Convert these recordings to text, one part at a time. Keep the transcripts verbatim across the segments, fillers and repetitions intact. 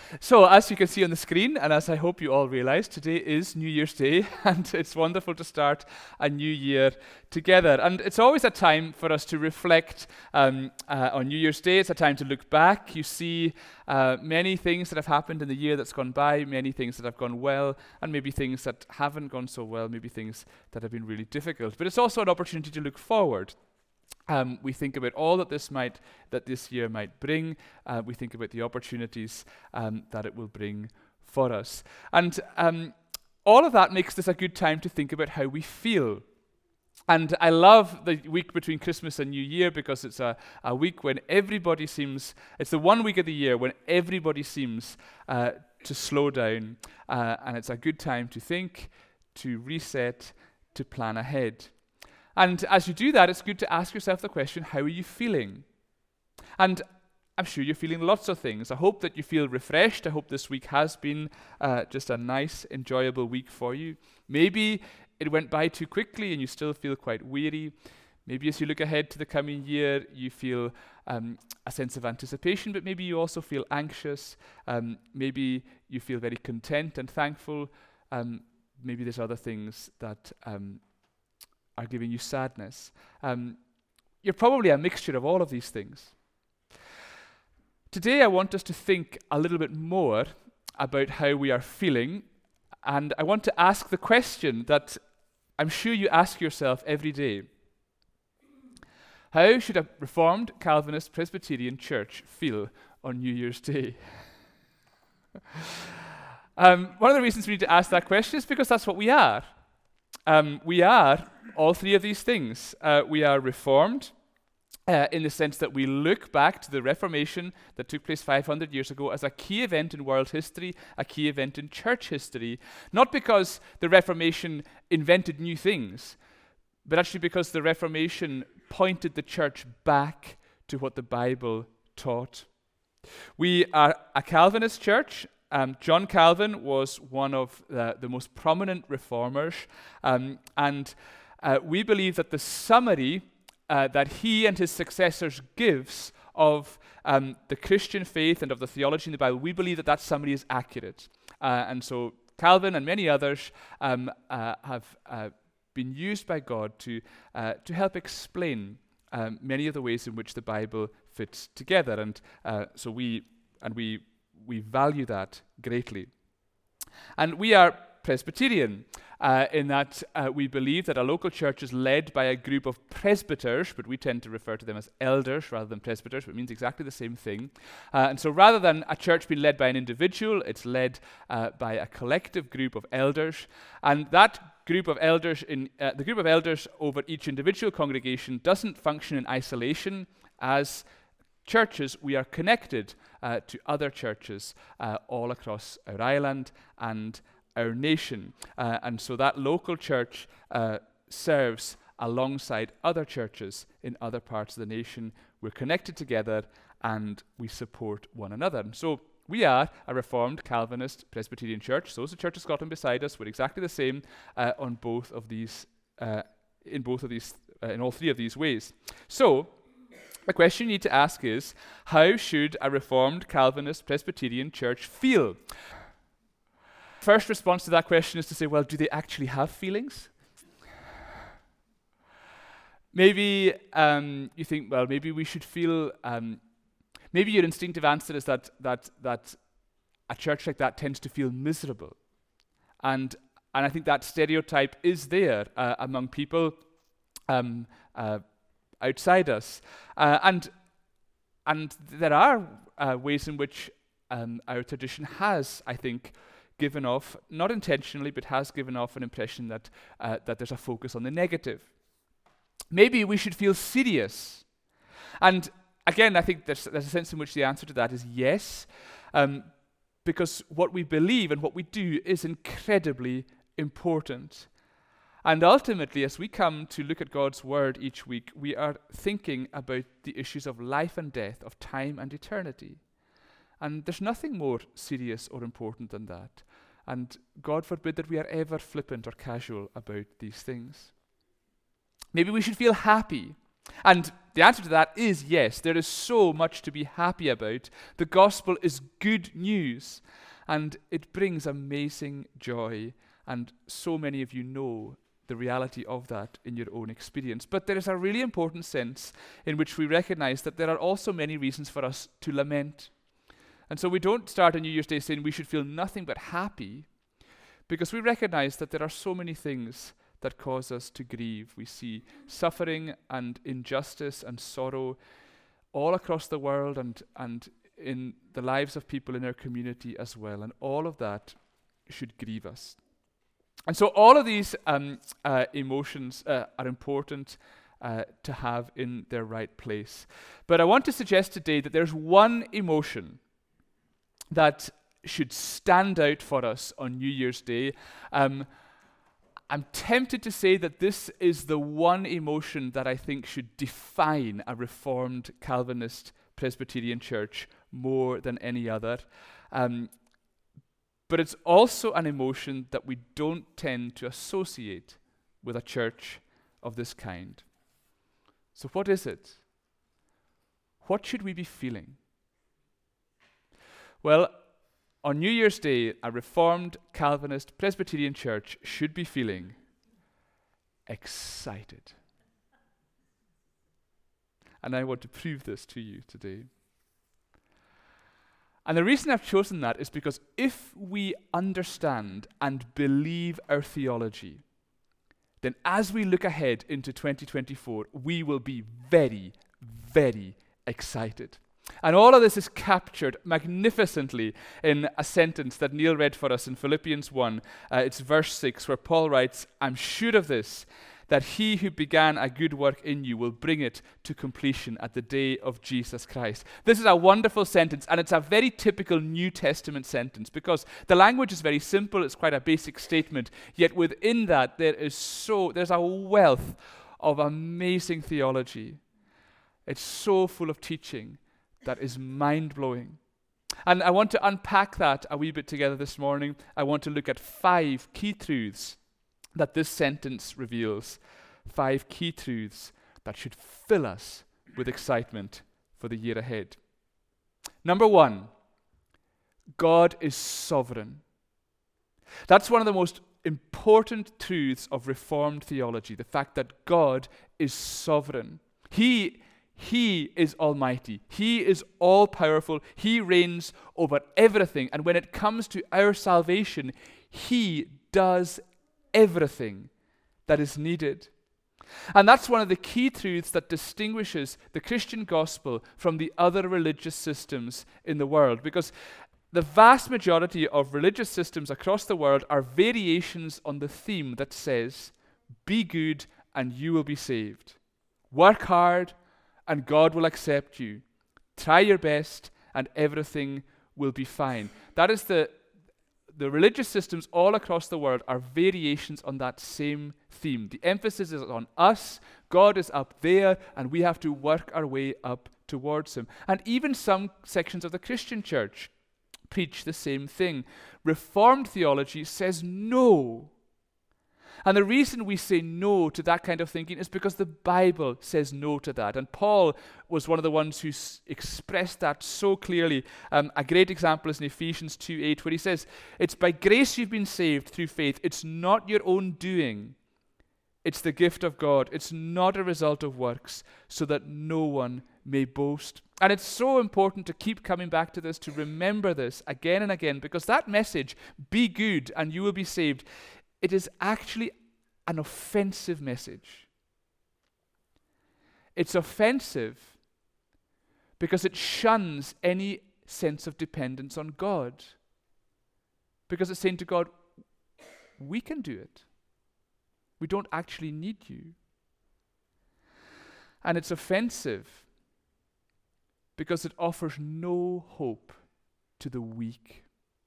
So, as you can see on the screen, and as I hope you all realize, today is New Year's Day, and it's wonderful to start a new year together. And it's always a time for us to reflect um, uh, on New Year's Day. It's a time to look back. You see uh, many things that have happened in the year that's gone by, many things that have gone well, and maybe things that haven't gone so well, maybe things that have been really difficult. But it's also an opportunity to look forward. Um, we think about all that this might, that this year might bring. Uh, we think about the opportunities um, that it will bring for us, and um, all of that makes this a good time to think about how we feel. And I love the week between Christmas and New Year because it's a, a week when everybody seems. It's the one week of the year when everybody seems uh, to slow down, uh, and it's a good time to think, to reset, to plan ahead. And as you do that, it's good to ask yourself the question, how are you feeling? And I'm sure you're feeling lots of things. I hope that you feel refreshed. I hope this week has been uh, just a nice, enjoyable week for you. Maybe it went by too quickly and you still feel quite weary. Maybe as you look ahead to the coming year, you feel um, a sense of anticipation, but maybe you also feel anxious. Um, maybe you feel very content and thankful. Um, maybe there's other things that um, are giving you sadness. Um, you're probably a mixture of all of these things. Today I want us to think a little bit more about how we are feeling, and I want to ask the question that I'm sure you ask yourself every day. How should a Reformed Calvinist Presbyterian church feel on New Year's Day? um, one of the reasons we need to ask that question is because that's what we are. Um, we are all three of these things. Uh, we are Reformed uh, in the sense that we look back to the Reformation that took place five hundred years ago as a key event in world history, a key event in church history, not because the Reformation invented new things, but actually because the Reformation pointed the church back to what the Bible taught. We are a Calvinist church. Um, John Calvin was one of the, the most prominent reformers, um, and uh, we believe that the summary uh, that he and his successors gives of um, the Christian faith and of the theology in the Bible, we believe that that summary is accurate. Uh, and so Calvin and many others um, uh, have uh, been used by God to uh, to help explain um, many of the ways in which the Bible fits together, and uh, so we and we. We value that greatly. And we are Presbyterian uh, in that uh, we believe that a local church is led by a group of presbyters, but we tend to refer to them as elders rather than presbyters, but it means exactly the same thing. Uh, and so rather than a church being led by an individual, it's led uh, by a collective group of elders. And that group of elders, in uh, the group of elders over each individual congregation doesn't function in isolation. As churches, we are connected uh, to other churches uh, all across our island and our nation. Uh, and so that local church uh, serves alongside other churches in other parts of the nation. We're connected together and we support one another. And so we are a Reformed Calvinist Presbyterian church. So is the Church of Scotland beside us. We're exactly the same uh, on both of these, uh, in both of these, uh, in all three of these ways. So the question you need to ask is, how should a Reformed Calvinist Presbyterian church feel? First response to that question is to say, well, do they actually have feelings? Maybe um, you think, well, maybe we should feel, um, maybe your instinctive answer is that, that, that a church like that tends to feel miserable. And, and I think that stereotype is there uh, among people um, uh, outside us. Uh, and and there are uh, ways in which um, our tradition has, I think, given off, not intentionally, but has given off an impression that uh, that there's a focus on the negative. Maybe we should feel serious. And again, I think there's, there's a sense in which the answer to that is yes, um, because what we believe and what we do is incredibly important. And ultimately, as we come to look at God's Word each week, we are thinking about the issues of life and death, of time and eternity. And there's nothing more serious or important than that. And God forbid that we are ever flippant or casual about these things. Maybe we should feel happy. And The answer to that is yes. There is so much to be happy about. The gospel is good news, and it brings amazing joy, and so many of you know the reality of that in your own experience. But there is a really important sense in which we recognize that there are also many reasons for us to lament. And so we don't start on New Year's Day saying we should feel nothing but happy, because we recognize that there are so many things that cause us to grieve. We see suffering and injustice and sorrow all across the world and, and in the lives of people in our community as well. And all of that should grieve us. And so all of these um, uh, emotions uh, are important uh, to have in their right place. But I want to suggest today that there's one emotion that should stand out for us on New Year's Day. Um, I'm tempted to say that this is the one emotion that I think should define a Reformed Calvinist Presbyterian church more than any other. Um, but it's also an emotion that we don't tend to associate with a church of this kind. So what is it? What should we be feeling? Well, on New Year's Day, a Reformed Calvinist Presbyterian church should be feeling excited. And I want to prove this to you today. And the reason I've chosen that is because if we understand and believe our theology, then as we look ahead into twenty twenty-four, we will be very, very excited. And all of this is captured magnificently in a sentence that Neil read for us in Philippians one. Uh, it's verse six, where Paul writes, "I'm sure of this, that he who began a good work in you will bring it to completion at the day of Jesus Christ." This is a wonderful sentence, and it's a very typical New Testament sentence, because the language is very simple. It's quite a basic statement, yet within that there is so there's a wealth of amazing theology. It's so full of teaching that is mind-blowing. And I want to unpack that a wee bit together this morning. I want to look at five key truths that this sentence reveals. Five key truths that should fill us with excitement for the year ahead. Number one, God is sovereign. That's one of the most important truths of Reformed theology, the fact that God is sovereign. He He is almighty. He is all-powerful. He reigns over everything. And when it comes to our salvation, He does everything that is needed. And that's one of the key truths that distinguishes the Christian gospel from the other religious systems in the world. Because the vast majority of religious systems across the world are variations on the theme that says, be good and you will be saved. Work hard and God will accept you. Try your best and everything will be fine. That is the, the religious systems all across the world are variations on that same theme. The emphasis is on us, God is up there, and we have to work our way up towards Him. And even some sections of the Christian church preach the same thing. Reformed theology says no. And the reason we say no to that kind of thinking is because the Bible says no to that. And Paul was one of the ones who s- expressed that so clearly. Um, a great example is in Ephesians two eight, where he says, "It's by grace you've been saved through faith. It's not your own doing. It's the gift of God. It's not a result of works, so that no one may boast." And it's so important to keep coming back to this, to remember this again and again, because that message, be good and you will be saved, it is actually an offensive message. It's offensive because it shuns any sense of dependence on God. Because it's saying to God, we can do it. We don't actually need you. And it's offensive because it offers no hope to the weak.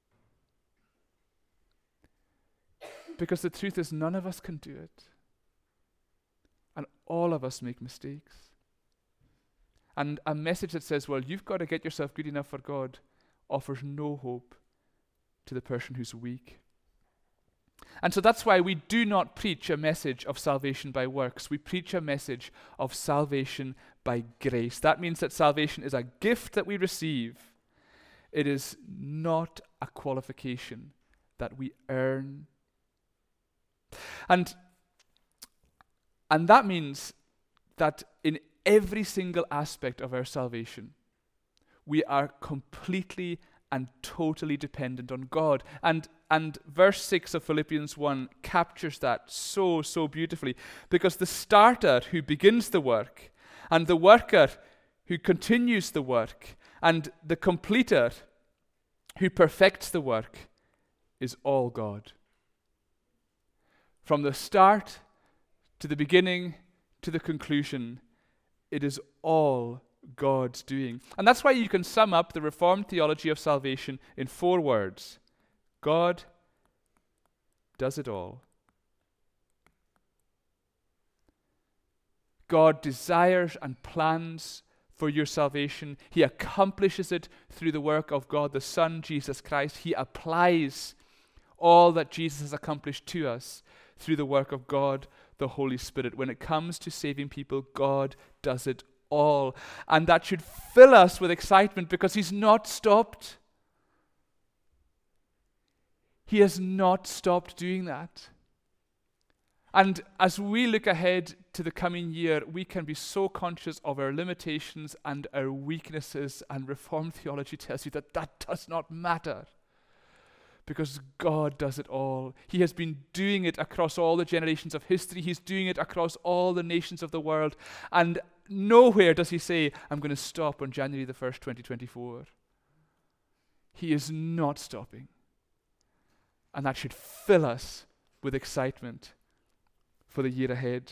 Because the truth is, none of us can do it. And all of us make mistakes. And a message that says, well, you've got to get yourself good enough for God, offers no hope to the person who's weak. And so that's why we do not preach a message of salvation by works. We preach a message of salvation by grace. That means that salvation is a gift that we receive. It is not a qualification that we earn. And, and that means that in every single aspect of our salvation, we are completely and totally dependent on God. And and verse six of Philippians one captures that so, so beautifully, because the starter who begins the work, and the worker who continues the work, and the completer who perfects the work is all God. From the start to the beginning to the conclusion, it is all God's doing. And that's why you can sum up the Reformed theology of salvation in four words. God does it all. God desires and plans for your salvation. He accomplishes it through the work of God the Son, Jesus Christ. He applies all that Jesus has accomplished to us through the work of God the Holy Spirit. When it comes to saving people, God does it all. And that should fill us with excitement, because he's not stopped. He has not stopped doing that. And as we look ahead to the coming year, we can be so conscious of our limitations and our weaknesses, and Reformed theology tells you that that does not matter, because God does it all. He has been doing it across all the generations of history. He's doing it across all the nations of the world. And nowhere does he say, I'm going to stop on January the first, twenty twenty-four. He is not stopping. And that should fill us with excitement for the year ahead.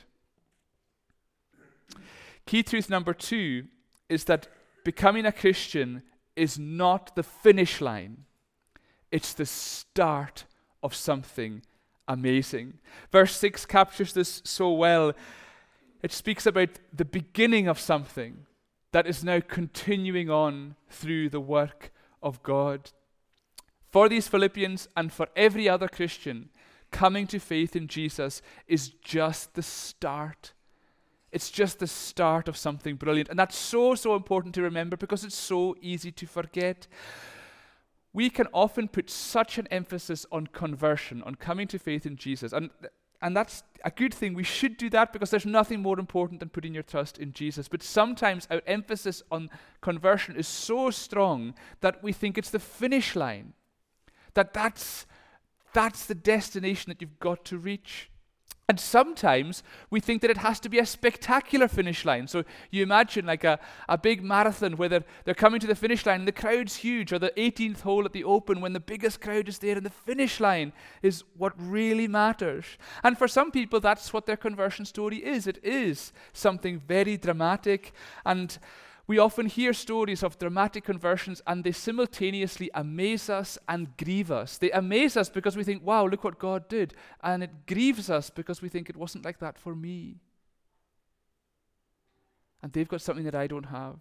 Key truth number two is that becoming a Christian is not the finish line. It's the start of something amazing. Verse six captures this so well. It speaks about the beginning of something that is now continuing on through the work of God. For these Philippians and for every other Christian, coming to faith in Jesus is just the start. It's just the start of something brilliant. And that's so, so important to remember, because it's so easy to forget. We can often put such an emphasis on conversion, on coming to faith in Jesus. And, and that's a good thing. We should do that, because there's nothing more important than putting your trust in Jesus. But sometimes our emphasis on conversion is so strong that we think it's the finish line. That that's, that's the destination that you've got to reach. And sometimes we think that it has to be a spectacular finish line. So you imagine like a, a big marathon where they're, they're coming to the finish line and the crowd's huge, or the eighteenth hole at the Open when the biggest crowd is there, and the finish line is what really matters. And for some people, that's what their conversion story is. It is something very dramatic, and we often hear stories of dramatic conversions, and they simultaneously amaze us and grieve us. They amaze us because we think, wow, look what God did. And it grieves us because we think it wasn't like that for me. And they've got something that I don't have.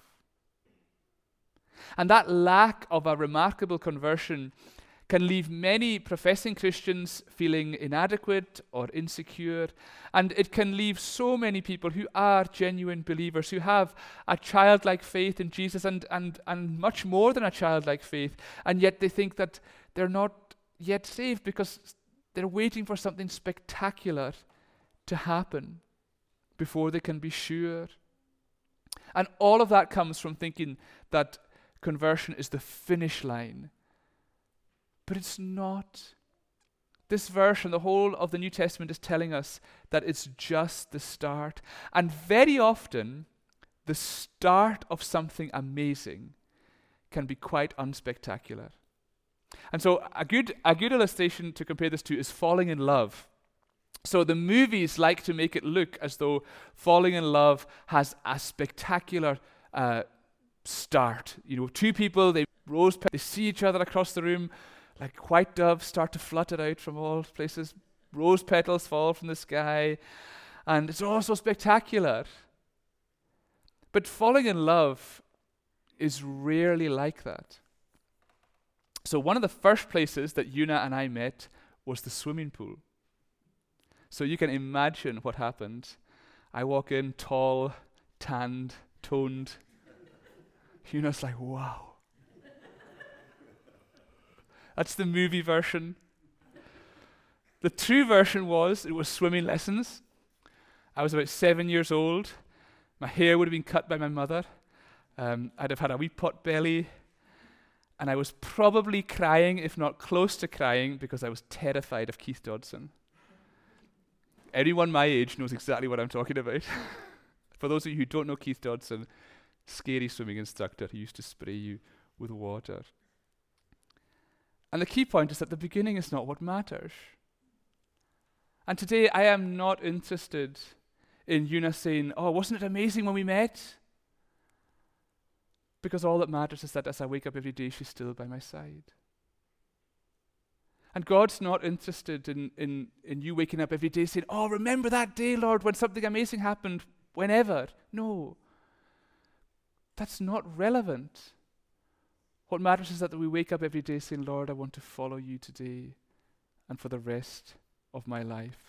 And that lack of a remarkable conversion can leave many professing Christians feeling inadequate or insecure. And it can leave so many people who are genuine believers, who have a childlike faith in Jesus, and, and, and much more than a childlike faith, and yet they think that they're not yet saved because they're waiting for something spectacular to happen before they can be sure. And all of that comes from thinking that conversion is the finish line. But it's not. This verse and the whole of the New Testament is telling us that it's just the start. And very often, the start of something amazing can be quite unspectacular. And so a good, a good illustration to compare this to is falling in love. So the movies like to make it look as though falling in love has a spectacular uh, start. You know, two people, they rose, they see each other across the room, like white doves start to flutter out from all places. Rose petals fall from the sky. And it's all so spectacular. But falling in love is rarely like that. So one of the first places that Una and I met was the swimming pool. So you can imagine what happened. I walk in, tall, tanned, toned. Una's like, wow. That's the movie version. The true version was, it was swimming lessons. I was about seven years old. My hair would have been cut by my mother. Um, I'd have had a wee pot belly. And I was probably crying, if not close to crying, because I was terrified of Keith Dodson. Anyone my age knows exactly what I'm talking about. For those of you who don't know Keith Dodson, scary swimming instructor who used to spray you with water. And the key point is that the beginning is not what matters. And today I am not interested in Una saying, oh, wasn't it amazing when we met? Because all that matters is that as I wake up every day, she's still by my side. And God's not interested in, in, in you waking up every day saying, oh, remember that day, Lord, when something amazing happened, whenever. No. That's not relevant. What matters is that we wake up every day saying, Lord, I want to follow you today and for the rest of my life.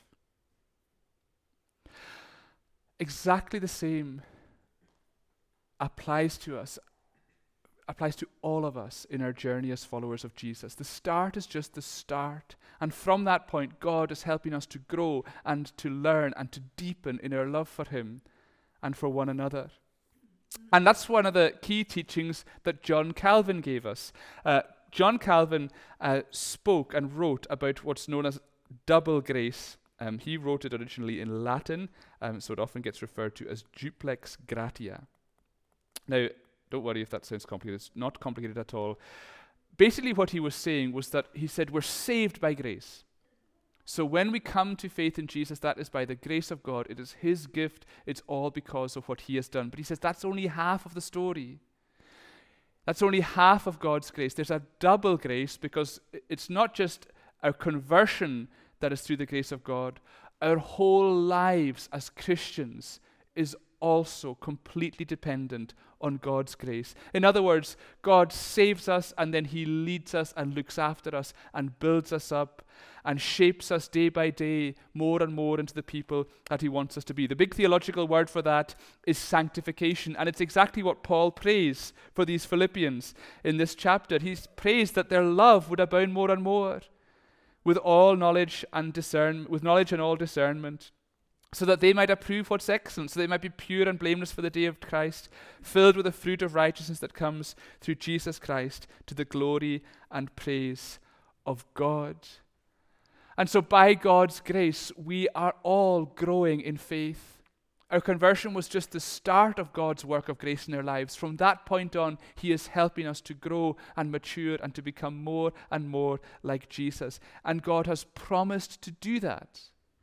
Exactly the same applies to us, applies to all of us in our journey as followers of Jesus. The start is just the start. And from that point, God is helping us to grow and to learn and to deepen in our love for him and for one another. And that's one of the key teachings that John Calvin gave us. Uh, John Calvin uh, spoke and wrote about what's known as double grace. Um, he wrote it originally in Latin, um, so it often gets referred to as duplex gratia. Now, don't worry if that sounds complicated. It's not complicated at all. Basically, what he was saying was that he said we're saved by grace. So when we come to faith in Jesus, that is by the grace of God. It is his gift. It's all because of what he has done. But he says that's only half of the story. That's only half of God's grace. There's a double grace because it's not just our conversion that is through the grace of God. Our whole lives as Christians is also completely dependent on God's grace. In other words, God saves us and then he leads us and looks after us and builds us up and shapes us day by day more and more into the people that he wants us to be. The big theological word for that is sanctification, and it's exactly what Paul prays for these Philippians in this chapter. He prays that their love would abound more and more with all knowledge and discern, with knowledge and all discernment, so that they might approve what's excellent, so they might be pure and blameless for the day of Christ, filled with the fruit of righteousness that comes through Jesus Christ to the glory and praise of God. And so by God's grace, we are all growing in faith. Our conversion was just the start of God's work of grace in our lives. From that point on, he is helping us to grow and mature and to become more and more like Jesus. And God has promised to do that.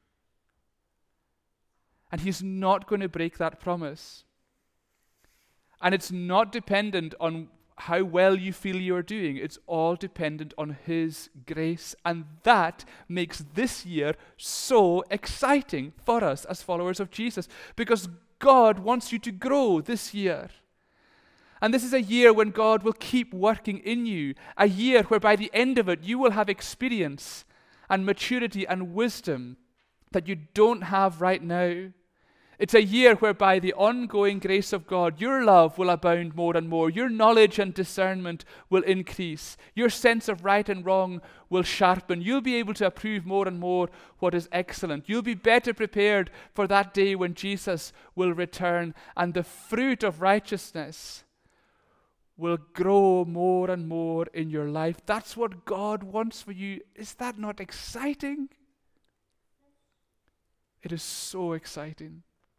And he's not going to break that promise. And it's not dependent on how well you feel you're doing. It's all dependent on his grace. And that makes this year so exciting for us as followers of Jesus, because God wants you to grow this year. And this is a year when God will keep working in you, a year where by the end of it you will have experience and maturity and wisdom that you don't have right now. It's a year where by the ongoing grace of God, your love will abound more and more. Your knowledge and discernment will increase. Your sense of right and wrong will sharpen. You'll be able to approve more and more what is excellent. You'll be better prepared for that day when Jesus will return, and the fruit of righteousness will grow more and more in your life. That's what God wants for you. Is that not exciting? It is so exciting.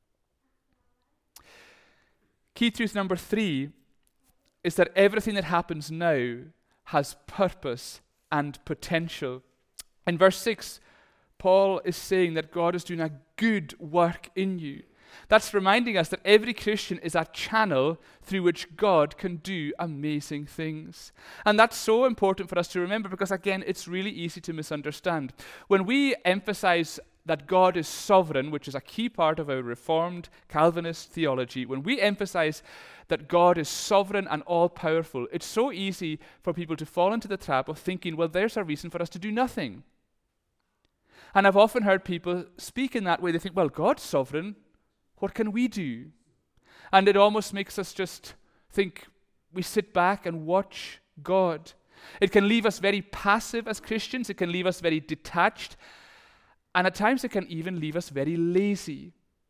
Key truth number three is that everything that happens now has purpose and potential. In verse six, Paul is saying that God is doing a good work in you. That's reminding us that every Christian is a channel through which God can do amazing things. And that's so important for us to remember because, again, it's really easy to misunderstand. When we emphasize that God is sovereign, which is a key part of our Reformed Calvinist theology, when we emphasize that God is sovereign and all-powerful, it's so easy for people to fall into the trap of thinking, well, there's a reason for us to do nothing. And I've often heard people speak in that way. They think, well, God's sovereign. What can we do? And it almost makes us just think we sit back and watch God. It can leave us very passive as Christians. It can leave us very detached. And at times it can even leave us very lazy.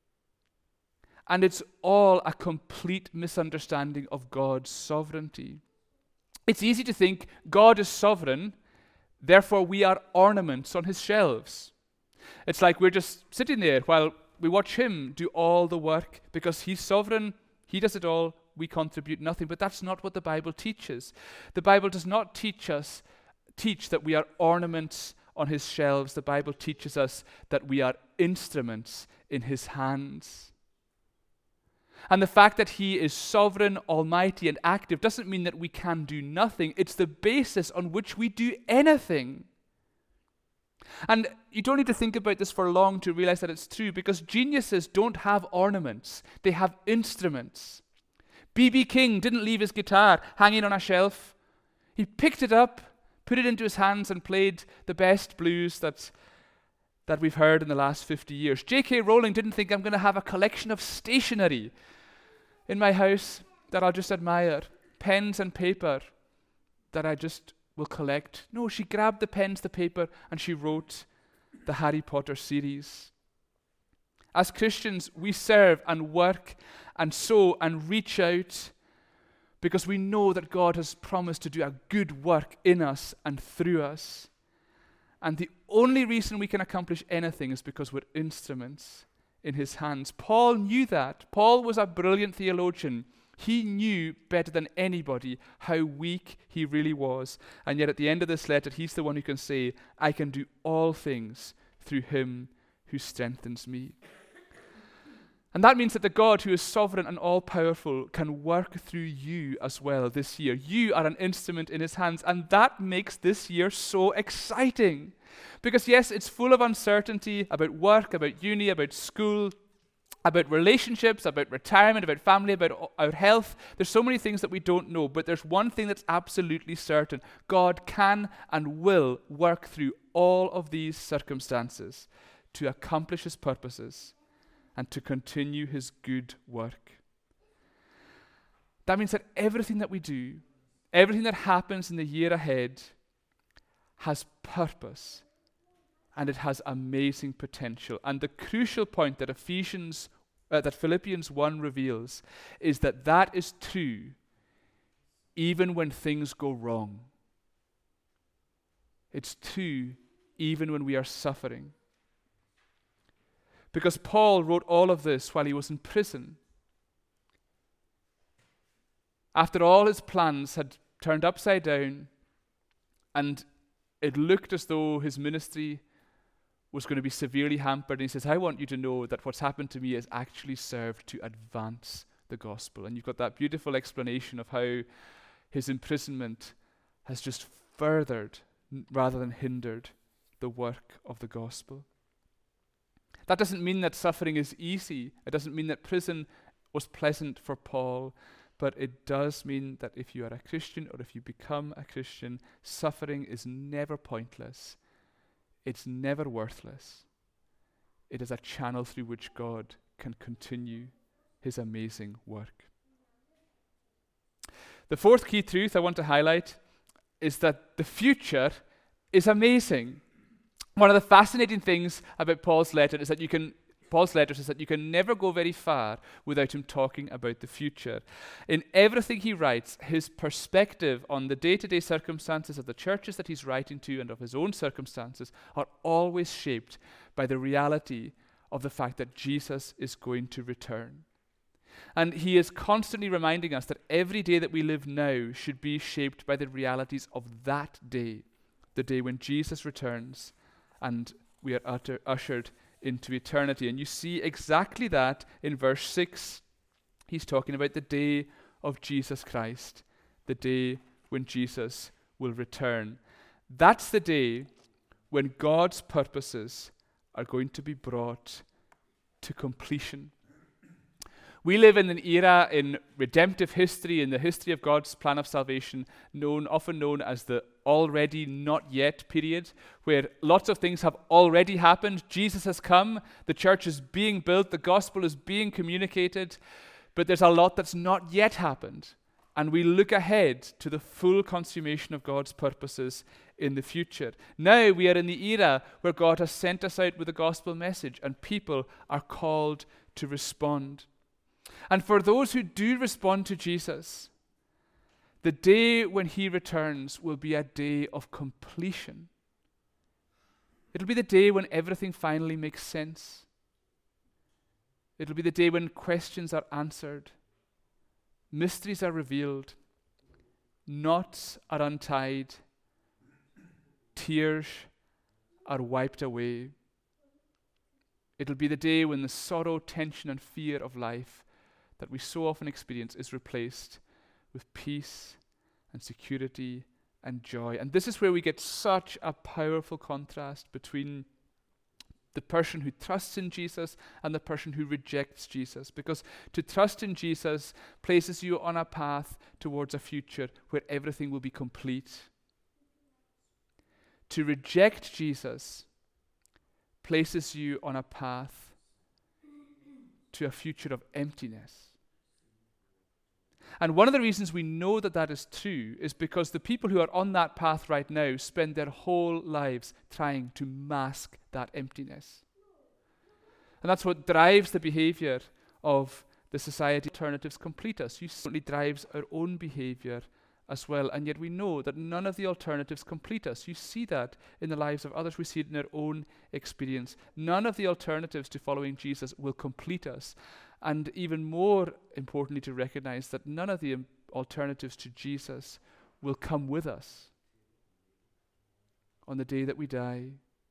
And it's all a complete misunderstanding of God's sovereignty. It's easy to think God is sovereign, therefore we are ornaments on his shelves. It's like we're just sitting there while we watch him do all the work because he's sovereign, he does it all, we contribute nothing. But that's not what the Bible teaches. The Bible does not teach us, teach that we are ornaments on his shelves. The Bible teaches us that we are instruments in his hands. And the fact that he is sovereign, almighty, and active doesn't mean that we can do nothing. It's the basis on which we do anything. And you don't need to think about this for long to realize that it's true, because geniuses don't have ornaments. They have instruments. B B King didn't leave his guitar hanging on a shelf. He picked it up, put it into his hands, and played the best blues that's that we've heard in the last fifty years. J K Rowling didn't think, I'm going to have a collection of stationery in my house that I'll just admire, pens and paper that I just will collect. No, she grabbed the pens, the paper, and she wrote the Harry Potter series. As Christians, we serve and work and sow and reach out because we know that God has promised to do a good work in us and through us. And the only reason we can accomplish anything is because we're instruments in his hands. Paul knew that. Paul was a brilliant theologian. He knew better than anybody how weak he really was. And yet at the end of this letter, he's the one who can say, I can do all things through him who strengthens me. And that means that the God who is sovereign and all-powerful can work through you as well this year. You are an instrument in his hands, and that makes this year so exciting. Because yes, it's full of uncertainty about work, about uni, about school, about relationships, about retirement, about family, about our health. There's so many things that we don't know, but there's one thing that's absolutely certain. God can and will work through all of these circumstances to accomplish his purposes and to continue his good work. That means that everything that we do, everything that happens in the year ahead has purpose and it has amazing potential. And the crucial point that Ephesians, uh, that Philippians one reveals is that that is true even when things go wrong. It's true even when we are suffering. Because Paul wrote all of this while he was in prison. After all his plans had turned upside down and it looked as though his ministry was going to be severely hampered, and he says, I want you to know that what's happened to me has actually served to advance the gospel. And you've got that beautiful explanation of how his imprisonment has just furthered rather than hindered the work of the gospel. That doesn't mean that suffering is easy. It doesn't mean that prison was pleasant for Paul, but it does mean that if you are a Christian or if you become a Christian, suffering is never pointless. It's never worthless. It is a channel through which God can continue his amazing work. The fourth key truth I want to highlight is that the future is amazing. One of the fascinating things about Paul's letter is that you can Paul's letters is that you can never go very far without him talking about the future. In everything he writes, his perspective on the day-to-day circumstances of the churches that he's writing to and of his own circumstances are always shaped by the reality of the fact that Jesus is going to return. And he is constantly reminding us that every day that we live now should be shaped by the realities of that day, the day when Jesus returns and we are utter, ushered into eternity. And you see exactly that in verse six. He's talking about the day of Jesus Christ, the day when Jesus will return. That's the day when God's purposes are going to be brought to completion. We live in an era in redemptive history, in the history of God's plan of salvation, known often known as the already not yet period, where lots of things have already happened. Jesus has come, the church is being built, the gospel is being communicated, but there's a lot that's not yet happened. And we look ahead to the full consummation of God's purposes in the future. Now we are in the era where God has sent us out with a gospel message, and people are called to respond. And for those who do respond to Jesus, the day when he returns will be a day of completion. It'll be the day when everything finally makes sense. It'll be the day when questions are answered, mysteries are revealed, knots are untied, tears are wiped away. It'll be the day when the sorrow, tension, and fear of life that we so often experience is replaced with peace and security and joy. And this is where we get such a powerful contrast between the person who trusts in Jesus and the person who rejects Jesus. Because to trust in Jesus places you on a path towards a future where everything will be complete. To reject Jesus places you on a path to a future of emptiness. And one of the reasons we know that that is true is because the people who are on that path right now spend their whole lives trying to mask that emptiness. And that's what drives the behavior of the society. Alternatives complete us. You certainly drives our own behavior as well. And yet we know that none of the alternatives complete us. You see that in the lives of others. We see it in our own experience. None of the alternatives to following Jesus will complete us. And even more importantly, to recognize that none of the um, alternatives to Jesus will come with us on the day that we die.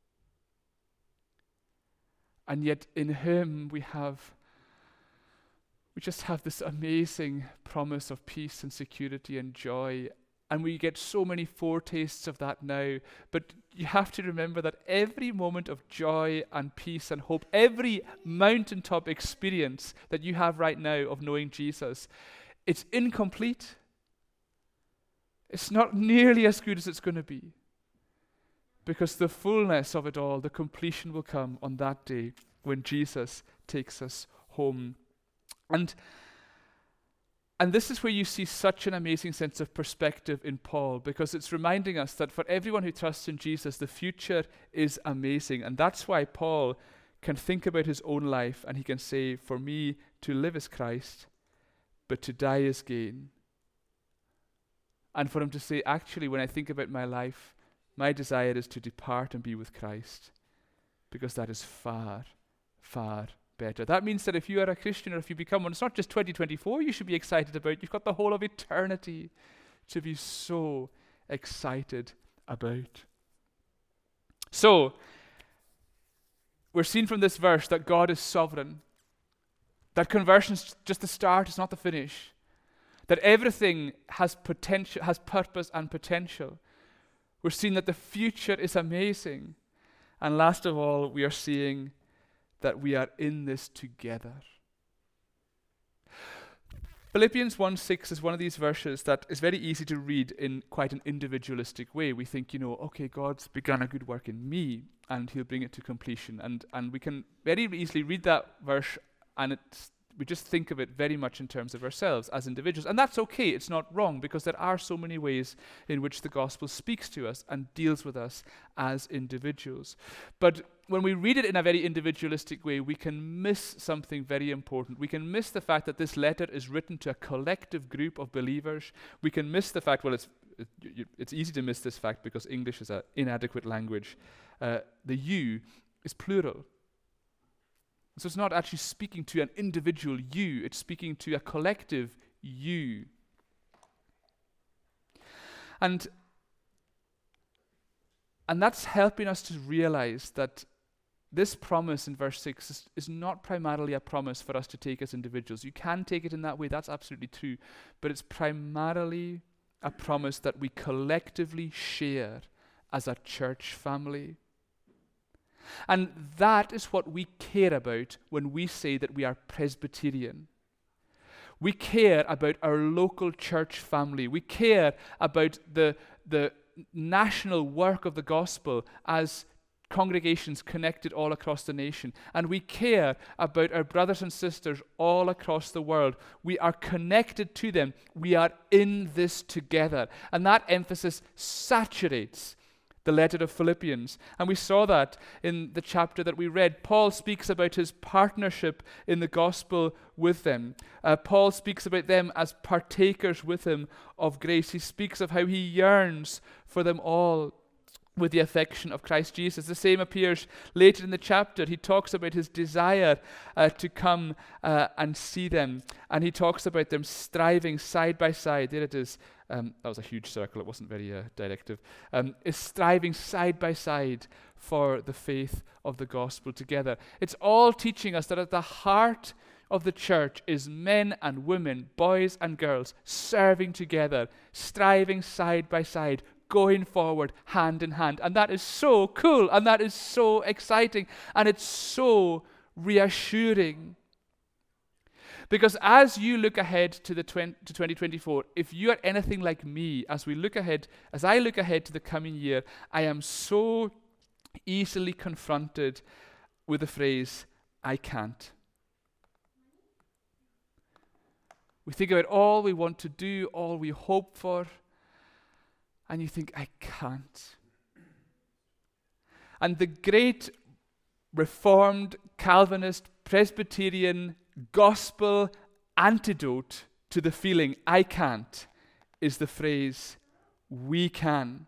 And yet in him we have We just have this amazing promise of peace and security and joy. And we get so many foretastes of that now. But you have to remember that every moment of joy and peace and hope, every mountaintop experience that you have right now of knowing Jesus, it's incomplete. It's not nearly as good as it's going to be. Because the fullness of it all, the completion will come on that day when Jesus takes us home. And, and this is where you see such an amazing sense of perspective in Paul, because it's reminding us that for everyone who trusts in Jesus, the future is amazing. And that's why Paul can think about his own life and he can say, for me to live is Christ, but to die is gain. And for him to say, actually, when I think about my life, my desire is to depart and be with Christ, because that is far, far better. That means that if you are a Christian or if you become one, it's not just twenty twenty-four you should be excited about. You've got the whole of eternity to be so excited about. So, we're seeing from this verse that God is sovereign. That conversion's just the start, it's not the finish. That everything has potential, has purpose and potential. We're seeing that the future is amazing. And last of all, we are seeing that we are in this together. Philippians one six is one of these verses that is very easy to read in quite an individualistic way. We think, you know, okay, God's begun a good work in me and he'll bring it to completion. And and we can very easily read that verse and it's we just think of it very much in terms of ourselves as individuals. And that's okay, it's not wrong, because there are so many ways in which the gospel speaks to us and deals with us as individuals. But when we read it in a very individualistic way, we can miss something very important. We can miss the fact that this letter is written to a collective group of believers. We can miss the fact, well, it's it, you, it's easy to miss this fact because English is an inadequate language. Uh, the you is plural. So it's not actually speaking to an individual you, it's speaking to a collective you. And, and that's helping us to realize that this promise in verse six is, is not primarily a promise for us to take as individuals. You can take it in that way, that's absolutely true. But it's primarily a promise that we collectively share as a church family. And that is what we care about when we say that we are Presbyterian. We care about our local church family. We care about the, the national work of the gospel as congregations connected all across the nation. And we care about our brothers and sisters all across the world. We are connected to them. We are in this together. And that emphasis saturates the letter of Philippians. And we saw that in the chapter that we read. Paul speaks about his partnership in the gospel with them. Uh, Paul speaks about them as partakers with him of grace. He speaks of how he yearns for them all with the affection of Christ Jesus. The same appears later in the chapter. He talks about his desire uh, to come uh, and see them. And he talks about them striving side by side. There it is. Um, that was a huge circle. It wasn't very uh, directive. Um, is striving side by side for the faith of the gospel together. It's all teaching us that at the heart of the church is men and women, boys and girls, serving together, striving side by side, going forward hand in hand. And that is so cool, and that is so exciting, and it's so reassuring. Because as you look ahead to the twenty, to twenty twenty-four, if you are anything like me, as we look ahead, as I look ahead to the coming year, I am so easily confronted with the phrase, I can't. We think about all we want to do, all we hope for, and you think, I can't. And the great Reformed, Calvinist, Presbyterian, gospel antidote to the feeling, I can't, is the phrase, we can.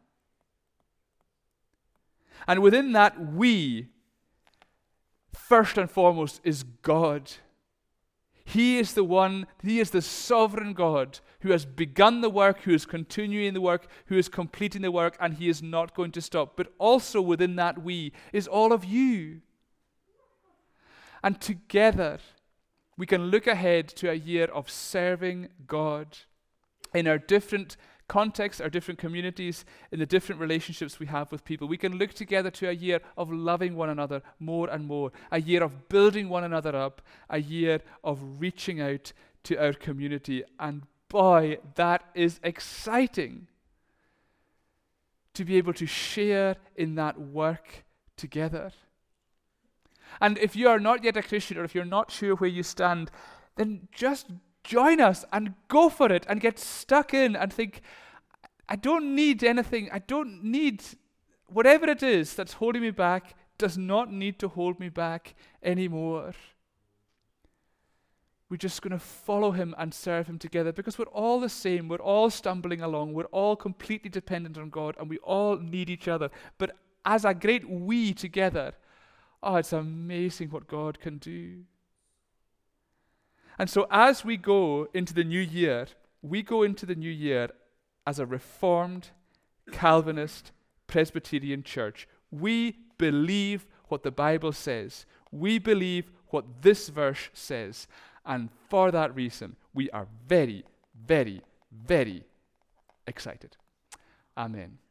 And within that we, first and foremost, is God. He is the one, He is the sovereign God who has begun the work, who is continuing the work, who is completing the work, and He is not going to stop. But also within that we is all of you. And together we can look ahead to a year of serving God in our different contexts, our different communities, in the different relationships we have with people. We can look together to a year of loving one another more and more, a year of building one another up, a year of reaching out to our community. And boy, that is exciting to be able to share in that work together. And if you are not yet a Christian, or if you're not sure where you stand, then just join us and go for it and get stuck in and think, I don't need anything. I don't need whatever it is that's holding me back does not need to hold me back anymore. We're just going to follow Him and serve Him together because we're all the same. We're all stumbling along. We're all completely dependent on God, and we all need each other. But as a great we together, oh, it's amazing what God can do. And so as we go into the new year, we go into the new year as a Reformed, Calvinist, Presbyterian church. We believe what the Bible says. We believe what this verse says. And for that reason, we are very, very, very excited. Amen.